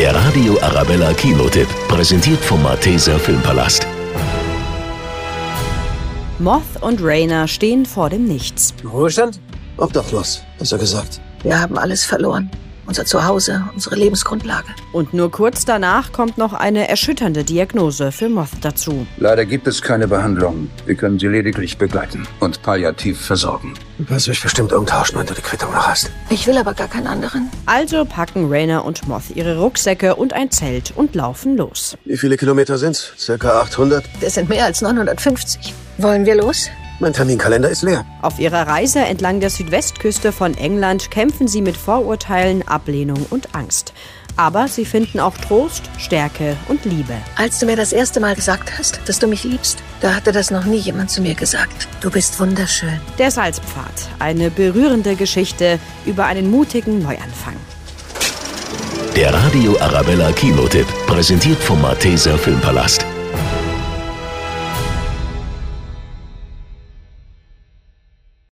Der Radio Arabella Kinotipp, präsentiert vom Malteser Filmpalast. Moth und Rainer stehen vor dem Nichts. Im Ruhestand? Obdachlos, besser gesagt. Wir haben alles verloren. Unser Zuhause, unsere Lebensgrundlage. Und nur kurz danach kommt noch eine erschütternde Diagnose für Moth dazu. Leider gibt es keine Behandlung. Wir können sie lediglich begleiten und palliativ versorgen. Du kannst mich bestimmt umtauschen, wenn du die Quittung noch hast. Ich will aber gar keinen anderen. Also packen Rainer und Moth ihre Rucksäcke und ein Zelt und laufen los. Wie viele Kilometer sind's? Circa 800? Das sind mehr als 950. Wollen wir los? Mein Terminkalender ist leer. Auf ihrer Reise entlang der Südwestküste von England kämpfen sie mit Vorurteilen, Ablehnung und Angst. Aber sie finden auch Trost, Stärke und Liebe. Als du mir das erste Mal gesagt hast, dass du mich liebst, da hatte das noch nie jemand zu mir gesagt. Du bist wunderschön. Der Salzpfad, eine berührende Geschichte über einen mutigen Neuanfang. Der Radio Arabella Kinotipp, präsentiert vom Malteser Filmpalast.